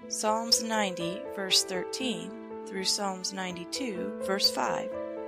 Psalms 90, verse 13, through Psalms 92, verse 5.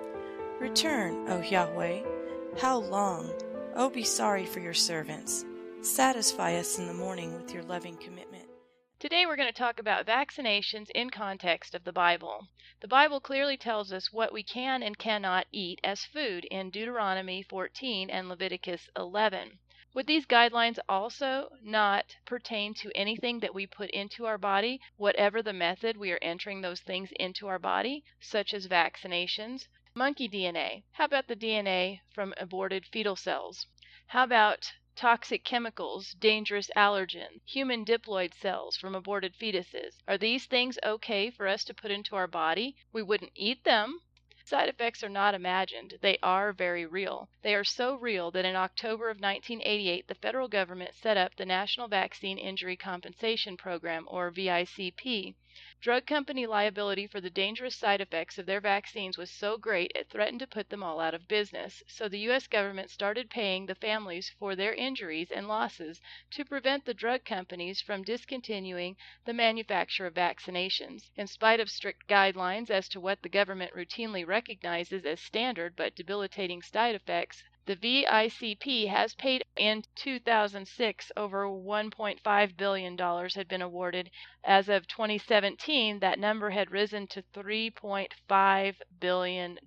Return, O Yahweh. How long? Oh, be sorry for your servants. Satisfy us in the morning with your loving commitment. Today we're going to talk about vaccinations in context of the Bible. The Bible clearly tells us what we can and cannot eat as food in Deuteronomy 14 and Leviticus 11. Would these guidelines also not pertain to anything that we put into our body, whatever the method we are entering those things into our body, such as vaccinations? Monkey DNA. How about the DNA from aborted fetal cells? How about toxic chemicals, dangerous allergens, human diploid cells from aborted fetuses? Are these things okay for us to put into our body? We wouldn't eat them. Side effects are not imagined. They are very real. They are so real that in October of 1988, the federal government set up the National Vaccine Injury Compensation Program, or VICP. Drug company liability for the dangerous side effects of their vaccines was so great it threatened to put them all out of business. So the U.S. government started paying the families for their injuries and losses to prevent the drug companies from discontinuing the manufacture of vaccinations. In spite of strict guidelines as to what the government routinely recognizes as standard but debilitating side effects, the VICP has paid. In 2006, over $1.5 billion had been awarded. As of 2017, that number had risen to $3.5 billion.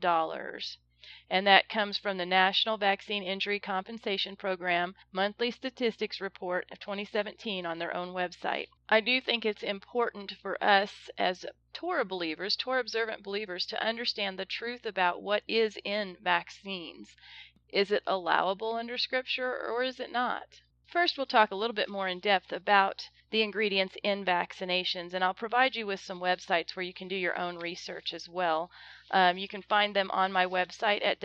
And that comes from the National Vaccine Injury Compensation Program Monthly Statistics Report of 2017 on their own website. I do think it's important for us as Torah believers, Torah observant believers, to understand the truth about what is in vaccines. Is it allowable under Scripture or is it not? First, we'll talk a little bit more in depth about the ingredients in vaccinations, and I'll provide you with some websites where you can do your own research as well. You can find them on my website at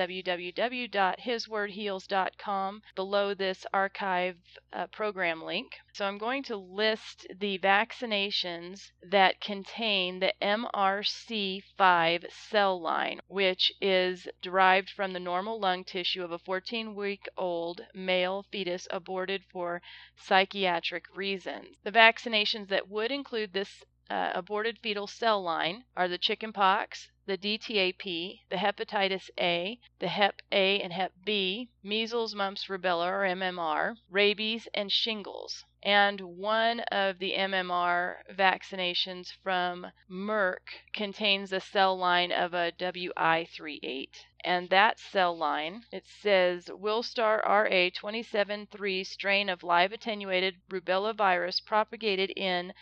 www.hiswordheals.com below this archive program link. So I'm going to list the vaccinations that contain the MRC5 cell line, which is derived from the normal lung tissue of a 14-week-old male fetus aborted for psychiatric reasons. The vaccinations that would include this aborted fetal cell line are the chickenpox, the DTaP, the hepatitis A, the Hep A and Hep B, measles, mumps, rubella or MMR, rabies, and shingles. And one of the MMR vaccinations from Merck contains a cell line of a WI38. And that cell line, it says Wilstar RA273 strain of live attenuated rubella virus propagated in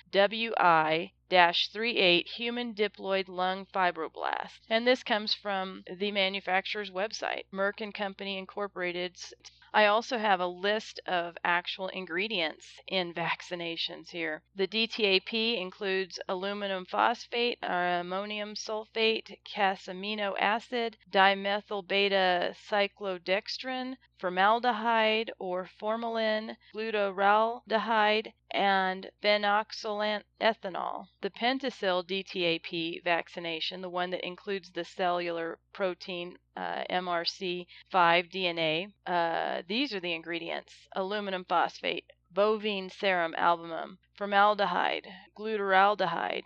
WI-38 human diploid lung fibroblast. And this comes from the manufacturer's website, Merck & Company Incorporated. I also have a list of actual ingredients in vaccinations here. The DTaP includes aluminum phosphate, ammonium sulfate, casamino acid, dimethyl beta cyclodextrin, formaldehyde or formalin, glutaraldehyde, and phenoxylant ethanol. The Pentacil DTaP vaccination, the one that includes the cellular protein MRC5 DNA, these are the ingredients: aluminum phosphate, bovine serum albumin, formaldehyde, glutaraldehyde,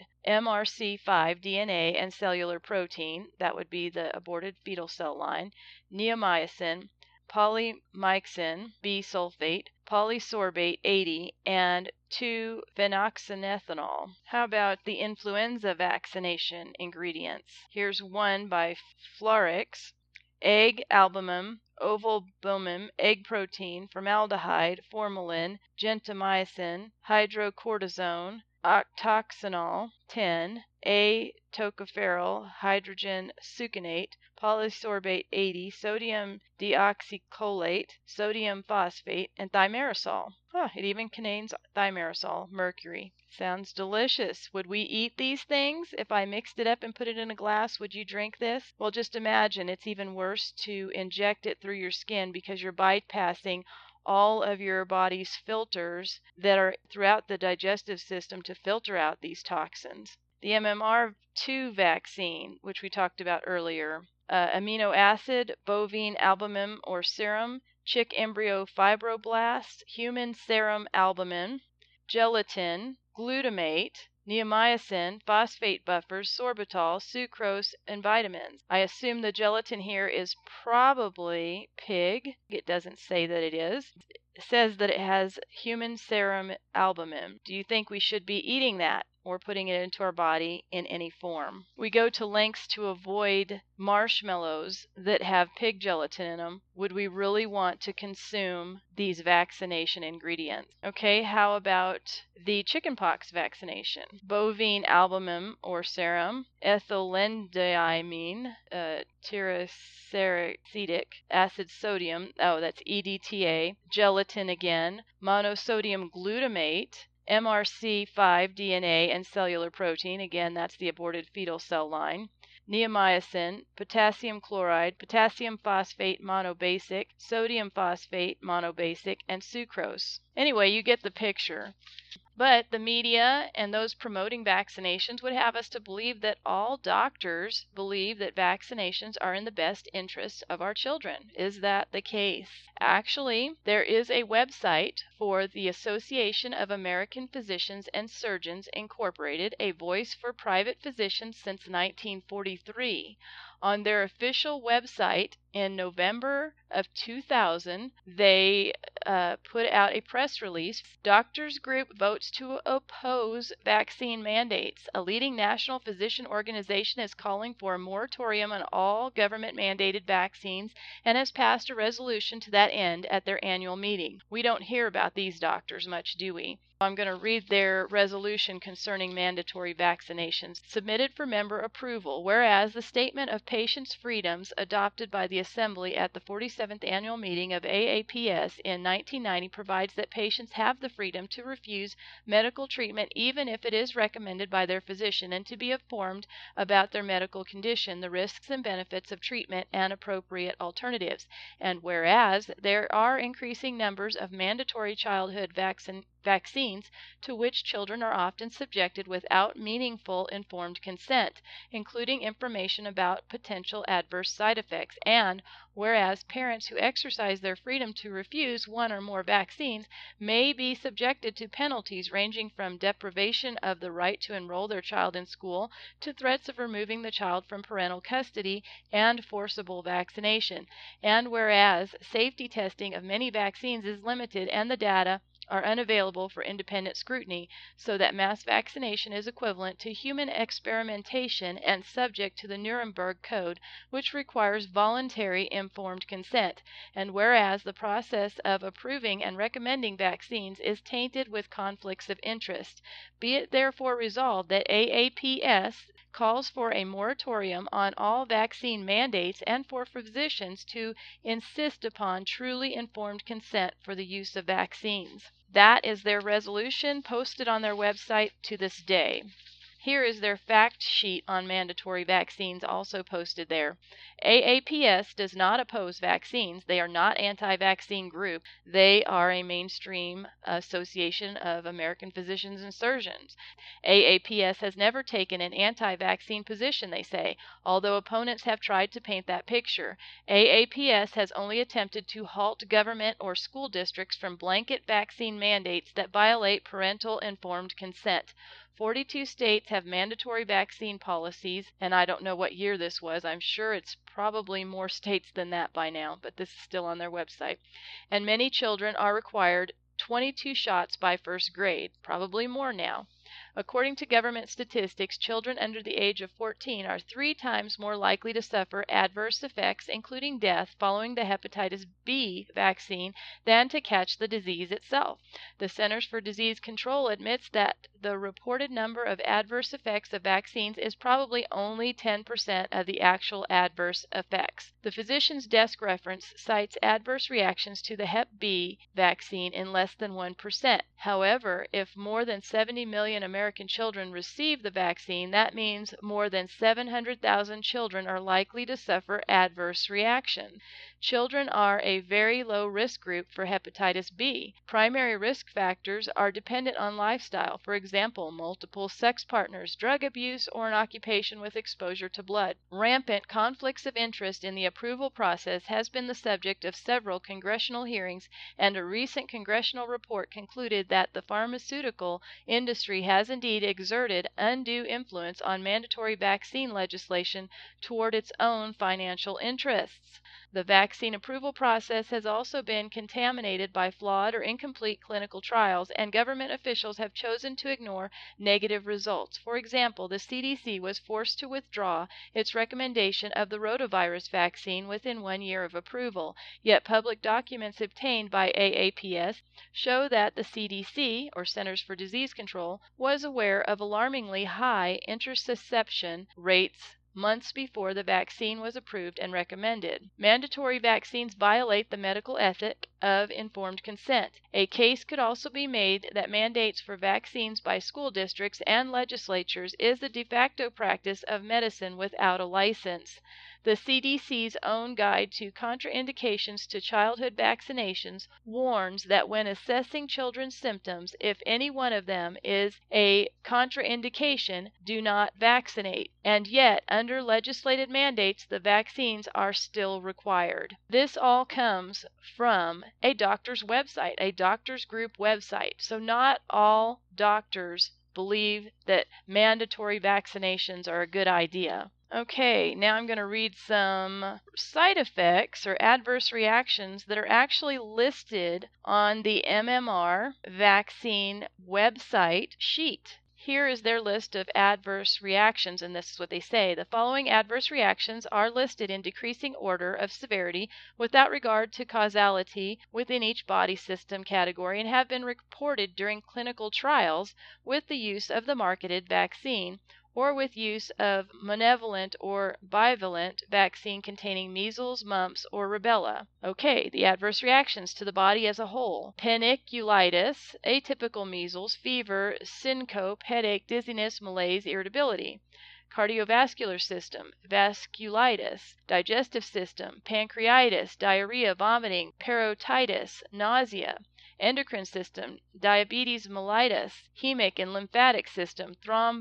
MRC5 DNA and cellular protein, that would be the aborted fetal cell line, neomycin, polymyxin B sulfate, polysorbate 80, and 2-phenoxynethanol. How about the influenza vaccination ingredients? Here's one by Florix: egg albumin, ovalbumin, egg protein, formaldehyde, formalin, gentamicin, hydrocortisone, octoxinol 10, A-tocopherol, hydrogen succinate, polysorbate 80, sodium deoxycholate, sodium phosphate, and thimerosal. It even contains thimerosal, mercury. Sounds delicious. Would we eat these things? If I mixed it up and put it in a glass, would you drink this? Well, just imagine it's even worse to inject it through your skin because you're bypassing all of your body's filters that are throughout the digestive system to filter out these toxins. The MMR2 vaccine, which we talked about earlier, amino acid, bovine albumin or serum, chick embryo fibroblast, human serum albumin, gelatin, glutamate, neomycin, phosphate buffers, sorbitol, sucrose, and vitamins. I assume the gelatin here is probably pig. It doesn't say that it is. It says that it has human serum albumin. Do you think we should be eating that or putting it into our body in any form? We go to lengths to avoid marshmallows that have pig gelatin in them. Would we really want to consume these vaccination ingredients? Okay, how about the chickenpox vaccination? Bovine albumin or serum, ethylenediamine, tiracetic acid sodium, that's EDTA, gelatin again, monosodium glutamate, MRC5 DNA and cellular protein, again that's the aborted fetal cell line, neomycin, potassium chloride, potassium phosphate monobasic, sodium phosphate monobasic, and sucrose. Anyway, you get the picture. But the media and those promoting vaccinations would have us to believe that all doctors believe that vaccinations are in the best interest of our children. Is that the case? Actually, there is a website for the Association of American Physicians and Surgeons Incorporated, a voice for private physicians since 1943. On their official website in November of 2000, they put out a press release. Doctors Group votes to oppose vaccine mandates. A leading national physician organization is calling for a moratorium on all government-mandated vaccines and has passed a resolution to that end at their annual meeting. We don't hear about these doctors much, do we? I'm going to read their resolution concerning mandatory vaccinations submitted for member approval. Whereas the Statement of Patients' Freedoms adopted by the Assembly at the 47th Annual Meeting of AAPS in 1990 provides that patients have the freedom to refuse medical treatment even if it is recommended by their physician and to be informed about their medical condition, the risks and benefits of treatment, and appropriate alternatives. And whereas there are increasing numbers of mandatory childhood vaccines to which children are often subjected without meaningful informed consent, including information about potential adverse side effects, and whereas parents who exercise their freedom to refuse one or more vaccines may be subjected to penalties ranging from deprivation of the right to enroll their child in school to threats of removing the child from parental custody and forcible vaccination, and whereas safety testing of many vaccines is limited and the data are unavailable for independent scrutiny, so that mass vaccination is equivalent to human experimentation and subject to the Nuremberg Code, which requires voluntary informed consent, and whereas the process of approving and recommending vaccines is tainted with conflicts of interest. Be it therefore resolved that AAPS calls for a moratorium on all vaccine mandates and for physicians to insist upon truly informed consent for the use of vaccines. That is their resolution posted on their website to this day. Here is their fact sheet on mandatory vaccines also posted there. AAPS does not oppose vaccines. They are not anti-vaccine group. They are a mainstream association of American physicians and surgeons. AAPS has never taken an anti-vaccine position, they say, although opponents have tried to paint that picture. AAPS has only attempted to halt government or school districts from blanket vaccine mandates that violate parental informed consent. 42 states have mandatory vaccine policies, and I don't know what year this was. I'm sure it's probably more states than that by now, but this is still on their website. And many children are required 22 shots by first grade, probably more now. According to government statistics, children under the age of 14 are 3 times more likely to suffer adverse effects, including death, following the hepatitis B vaccine than to catch the disease itself. The Centers for Disease Control admits that the reported number of adverse effects of vaccines is probably only 10% of the actual adverse effects. The Physician's Desk reference cites adverse reactions to the Hep B vaccine in less than 1%. However, if more than 70 million American children receive the vaccine, that means more than 700,000 children are likely to suffer adverse reaction. Children are a very low risk group for hepatitis B. Primary risk factors are dependent on lifestyle, for example, multiple sex partners, drug abuse, or an occupation with exposure to blood. Rampant conflicts of interest in the approval process has been the subject of several congressional hearings, and a recent congressional report concluded that the pharmaceutical industry has indeed exerted undue influence on mandatory vaccine legislation toward its own financial interests. The vaccine approval process has also been contaminated by flawed or incomplete clinical trials, and government officials have chosen to ignore negative results. For example, the CDC was forced to withdraw its recommendation of the rotavirus vaccine within 1 year of approval, yet public documents obtained by AAPS show that the CDC, or Centers for Disease Control, was aware of alarmingly high interception rates months before the vaccine was approved and recommended. Mandatory vaccines violate the medical ethic of informed consent. A case could also be made that mandates for vaccines by school districts and legislatures is the de facto practice of medicine without a license. The CDC's own guide to contraindications to childhood vaccinations warns that when assessing children's symptoms, if any one of them is a contraindication, do not vaccinate. And yet, under legislated mandates, the vaccines are still required. This all comes from a doctor's website, a doctor's group website. So not all doctors believe that mandatory vaccinations are a good idea. Okay, now I'm going to read some side effects or adverse reactions that are actually listed on the MMR vaccine website sheet. Here is their list of adverse reactions, and this is what they say. The following adverse reactions are listed in decreasing order of severity without regard to causality within each body system category and have been reported during clinical trials with the use of the marketed vaccine or with use of monovalent or bivalent vaccine containing measles, mumps, or rubella. Okay, the adverse reactions to the body as a whole. Paniculitis, atypical measles, fever, syncope, headache, dizziness, malaise, irritability. Cardiovascular system, vasculitis. Digestive system, pancreatitis, diarrhea, vomiting, parotitis, nausea. Endocrine system, diabetes mellitus. Hemic and lymphatic system,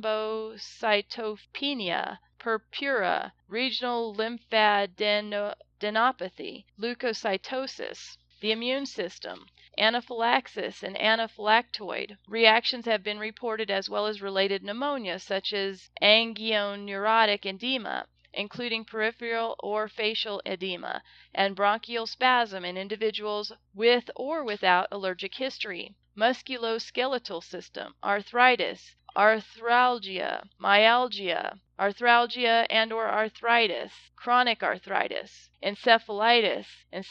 thrombocytopenia, purpura, regional lymphadenopathy, leukocytosis. The immune system, anaphylaxis and anaphylactoid. Reactions have been reported as well as related pneumonia such as angioneurotic edema, including peripheral or facial edema, and bronchial spasm in individuals with or without allergic history. Musculoskeletal system, arthritis, arthralgia, myalgia, arthralgia and or arthritis, chronic arthritis, encephalitis and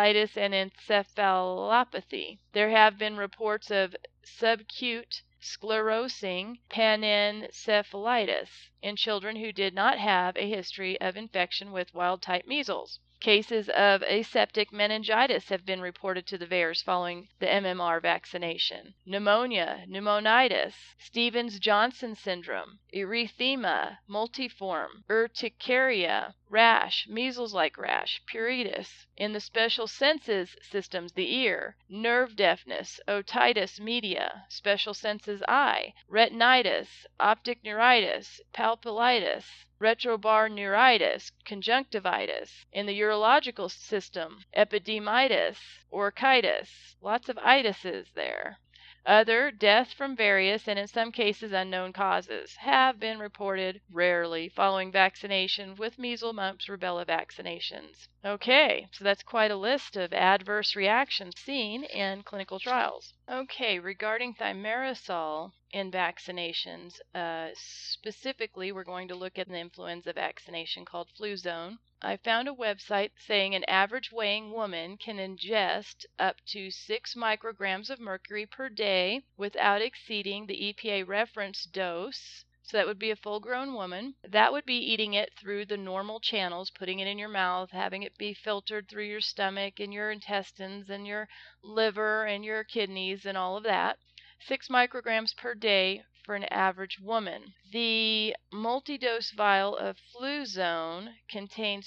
encephalopathy. There have been reports of subacute sclerosing panencephalitis in children who did not have a history of infection with wild-type measles. Cases of aseptic meningitis have been reported to the VAERS following the MMR vaccination. Pneumonia, pneumonitis, Stevens-Johnson syndrome, erythema multiforme, urticaria, rash, measles-like rash, pruritus. In the special senses systems, the ear, nerve deafness, otitis media, special senses eye, retinitis, optic neuritis, papillitis, retrobarneuritis, conjunctivitis. In the urological system, epididymitis, orchitis, lots of itises there. Other death from various and in some cases unknown causes have been reported rarely following vaccination with measles, mumps, rubella vaccinations. Okay, so that's quite a list of adverse reactions seen in clinical trials. Okay, regarding thimerosal in vaccinations, specifically we're going to look at an influenza vaccination called Fluzone. I found a website saying an average weighing woman can ingest up to 6 micrograms of mercury per day without exceeding the EPA reference dose. So that would be a full-grown woman. That would be eating it through the normal channels, putting it in your mouth, having it be filtered through your stomach and your intestines and your liver and your kidneys and all of that. 6 micrograms per day for an average woman. The multi-dose vial of Fluzone contains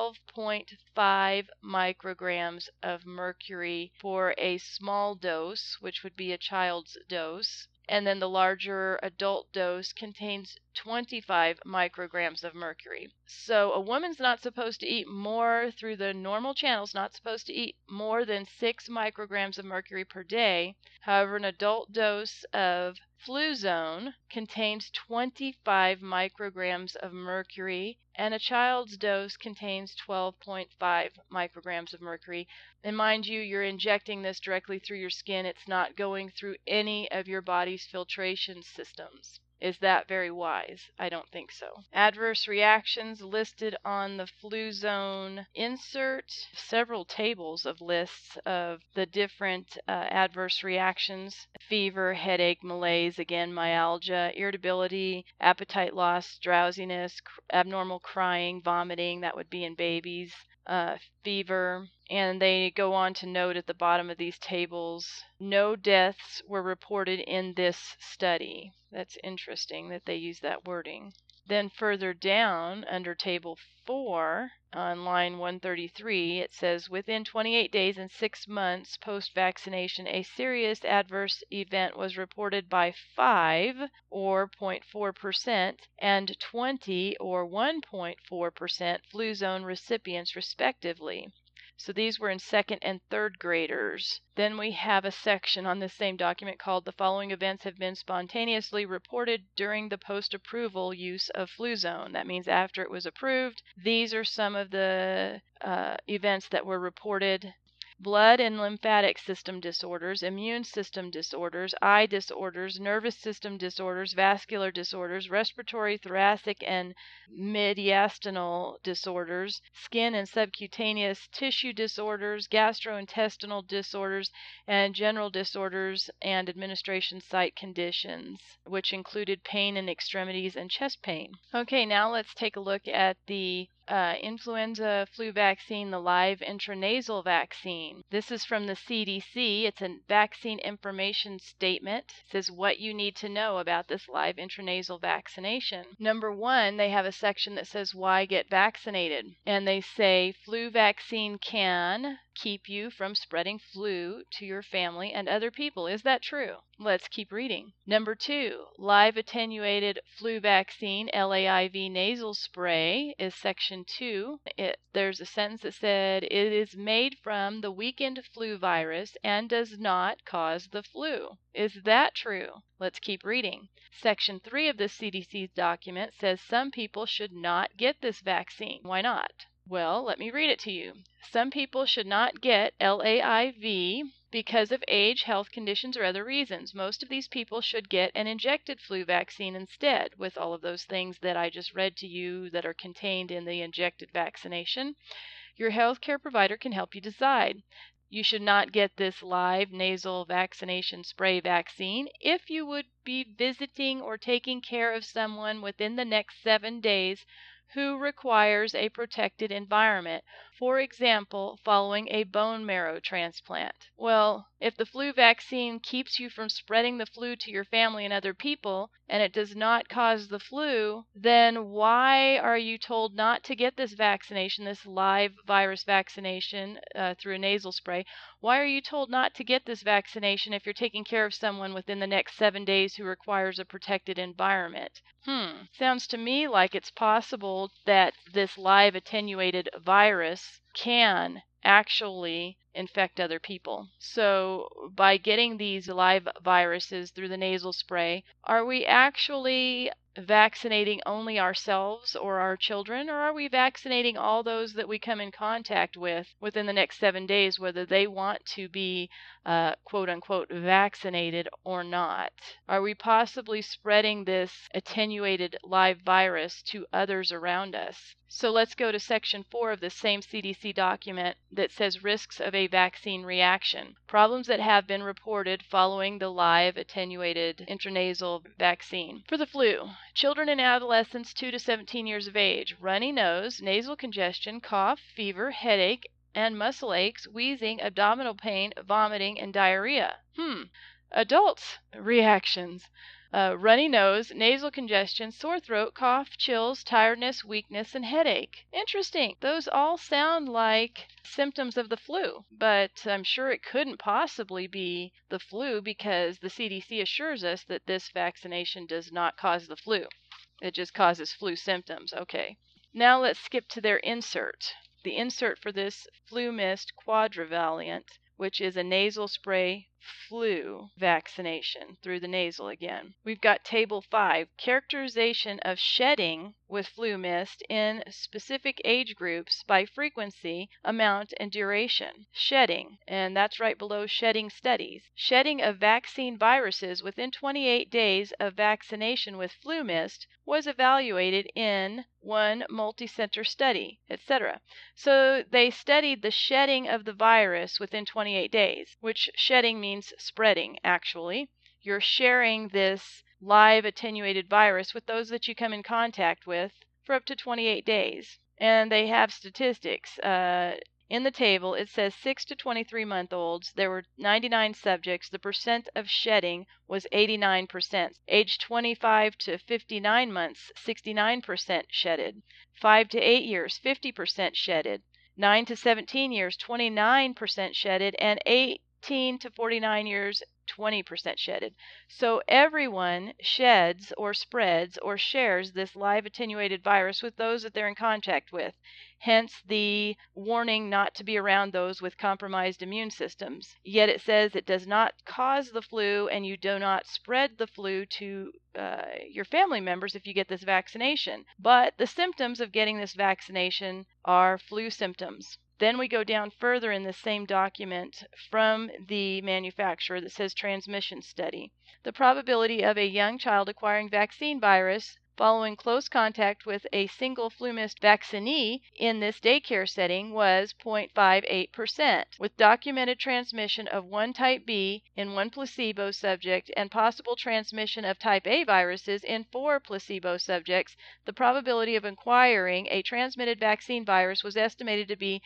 12.5 micrograms of mercury for a small dose, which would be a child's dose. And then the larger adult dose contains 25 micrograms of mercury. So a woman's not supposed to eat more through the normal channels, not supposed to eat more than 6 micrograms of mercury per day. However, an adult dose of Fluzone contains 25 micrograms of mercury, and a child's dose contains 12.5 micrograms of mercury. And mind you, you're injecting this directly through your skin. It's not going through any of your body's filtration systems. Is that very wise? I don't think so. Adverse reactions listed on the Fluzone insert. Several tables of lists of the different adverse reactions. Fever, headache, malaise, again, myalgia, irritability, appetite loss, drowsiness, abnormal crying, vomiting, that would be in babies, fever. And they go on to note at the bottom of these tables, no deaths were reported in this study. That's interesting that they use that wording. Then further down, under Table 4, on line 133, it says, within 28 days and 6 months post-vaccination, a serious adverse event was reported by 5, or 0.4%, and 20, or 1.4%, Fluzone recipients, respectively. So these were in second and third graders. Then we have a section on this same document called the following events have been spontaneously reported during the post-approval use of Fluzone. That means after it was approved, these are some of the events that were reported. Blood and lymphatic system disorders, immune system disorders, eye disorders, nervous system disorders, vascular disorders, respiratory, thoracic, and mediastinal disorders, skin and subcutaneous tissue disorders, gastrointestinal disorders, and general disorders and administration site conditions, which included pain in extremities and chest pain. Okay, now let's take a look at the influenza flu vaccine, the live intranasal vaccine. This is from the CDC. It's a vaccine information statement. It says what you need to know about this live intranasal vaccination. Number 1, they have a section that says why get vaccinated. And they say flu vaccine can keep you from spreading flu to your family and other people. Is that true? Let's keep reading. Number 2, live attenuated flu vaccine, LAIV nasal spray, is section 2. There's a sentence that said it is made from the weakened flu virus and does not cause the flu. Is that true? Let's keep reading. Section 3 of the CDC's document says some people should not get this vaccine. Why not? Well, let me read it to you. Some people should not get LAIV because of age, health conditions, or other reasons. Most of these people should get an injected flu vaccine instead, with all of those things that I just read to you that are contained in the injected vaccination. Your healthcare provider can help you decide. You should not get this live nasal vaccination spray vaccine if you would be visiting or taking care of someone within the next 7 days who requires a protected environment, for example, following a bone marrow transplant. Well, if the flu vaccine keeps you from spreading the flu to your family and other people, and it does not cause the flu, then why are you told not to get this vaccination, this live virus vaccination through a nasal spray? Why are you told not to get this vaccination if you're taking care of someone within the next 7 days who requires a protected environment? Sounds to me like it's possible that this live attenuated virus can actually infect other people. So by getting these live viruses through the nasal spray, are we actually vaccinating only ourselves or our children, or are we vaccinating all those that we come in contact with within the next 7 days, whether they want to be quote unquote vaccinated or not? Are we possibly spreading this attenuated live virus to others around us? So let's go to section 4 of the same CDC document that says risks of a vaccine reaction. Problems that have been reported following the live attenuated intranasal vaccine. For the flu, children and adolescents 2 to 17 years of age, runny nose, nasal congestion, cough, fever, headache, and muscle aches, wheezing, abdominal pain, vomiting, and diarrhea. Adults reactions. Runny nose, nasal congestion, sore throat, cough, chills, tiredness, weakness, and headache. Interesting. Those all sound like symptoms of the flu, but I'm sure it couldn't possibly be the flu because the CDC assures us that this vaccination does not cause the flu. It just causes flu symptoms. Okay. Now let's skip to their insert. The insert for this FluMist Quadrivalent, which is a nasal spray flu vaccination through the nasal again. We've got Table 5, characterization of shedding with flu mist in specific age groups by frequency, amount, and duration. Shedding, and that's right below shedding studies. Shedding of vaccine viruses within 28 days of vaccination with flu mist was evaluated in one multi-center study, etc. So they studied the shedding of the virus within 28 days, which shedding means spreading, actually. You're sharing this live attenuated virus with those that you come in contact with for up to 28 days. And they have statistics. In the table, it says 6 to 23-month-olds. There were 99 subjects. The percent of shedding was 89%. Age 25 to 59 months, 69% shedded. 5 to 8 years, 50% shedded. 9 to 17 years, 29% shedded. And 18 to 49 years, 20% shedded. So everyone sheds or spreads or shares this live attenuated virus with those that they're in contact with. Hence the warning not to be around those with compromised immune systems. Yet it says it does not cause the flu, and you do not spread the flu to your family members if you get this vaccination. But the symptoms of getting this vaccination are flu symptoms. Then we go down further in the same document from the manufacturer that says transmission study. The probability of a young child acquiring vaccine virus following close contact with a single flu mist vaccinee in this daycare setting was 0.58%, with documented transmission of one type B in one placebo subject and possible transmission of type A viruses in 4 placebo subjects. The probability of acquiring a transmitted vaccine virus was estimated to be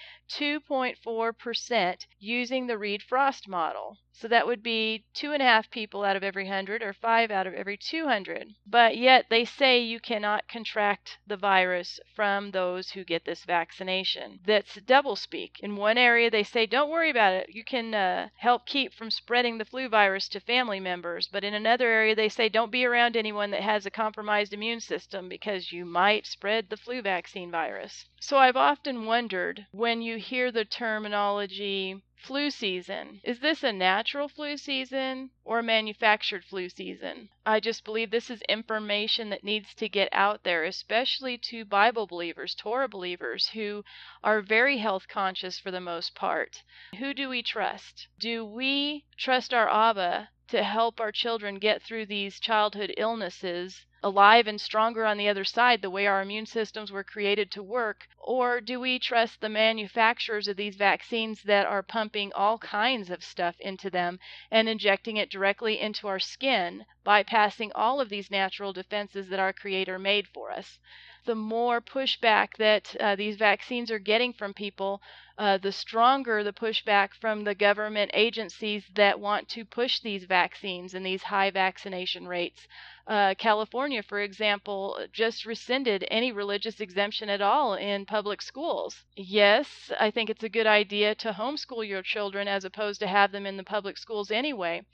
2.4% using the Reed-Frost model. So that would be 2.5 people out of every 100 or 5 out of every 200. But yet they say you cannot contract the virus from those who get this vaccination. That's doublespeak. In one area they say don't worry about it. You can help keep from spreading the flu virus to family members. But in another area they say don't be around anyone that has a compromised immune system because you might spread the flu vaccine virus. So I've often wondered when you hear the terminology flu season, is this a natural flu season or a manufactured flu season? I just believe this is information that needs to get out there, especially to Bible believers, Torah believers, who are very health conscious for the most part. Who do we trust? Do we trust our Abba to help our children get through these childhood illnesses alive and stronger on the other side, the way our immune systems were created to work? Or do we trust the manufacturers of these vaccines that are pumping all kinds of stuff into them and injecting it directly into our skin, bypassing all of these natural defenses that our Creator made for us? The more pushback that these vaccines are getting from people, the stronger the pushback from the government agencies that want to push these vaccines and these high vaccination rates. California, for example, just rescinded any religious exemption at all in public schools. Yes, I think it's a good idea to homeschool your children as opposed to have them in the public schools anyway.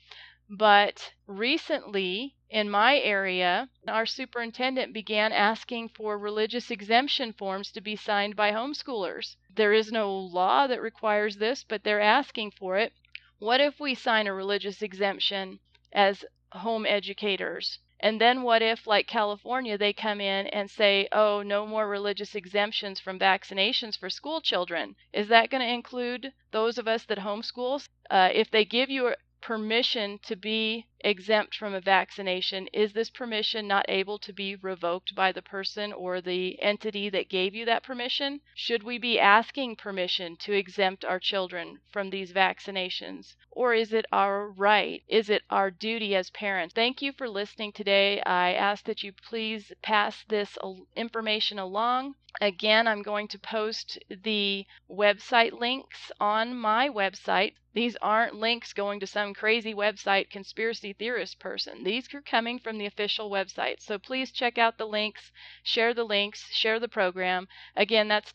But recently, in my area, our superintendent began asking for religious exemption forms to be signed by homeschoolers. There is no law that requires this, but they're asking for it. What if we sign a religious exemption as home educators? And then what if, like California, they come in and say, oh, no more religious exemptions from vaccinations for school children? Is that going to include those of us that homeschool? If they give you permission to be exempt from a vaccination, is this permission not able to be revoked by the person or the entity that gave you that permission? Should we be asking permission to exempt our children from these vaccinations? Or is it our right? Is it our duty as parents? Thank you for listening today. I ask that you please pass this information along. Again, I'm going to post the website links on my website. These aren't links going to some crazy website conspiracy theorist person. These are coming from the official website. So please check out the links, share the program. Again, that's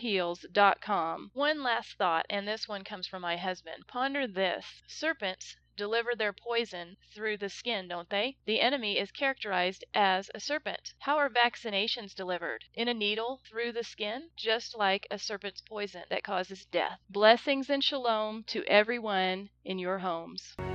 www.hiswordheals.com. One last thought, and this one comes from my husband. Ponder this. Serpents deliver their poison through the skin, don't they? The enemy is characterized as a serpent. How are vaccinations delivered? In a needle through the skin, just like a serpent's poison that causes death. Blessings and shalom to everyone in your homes.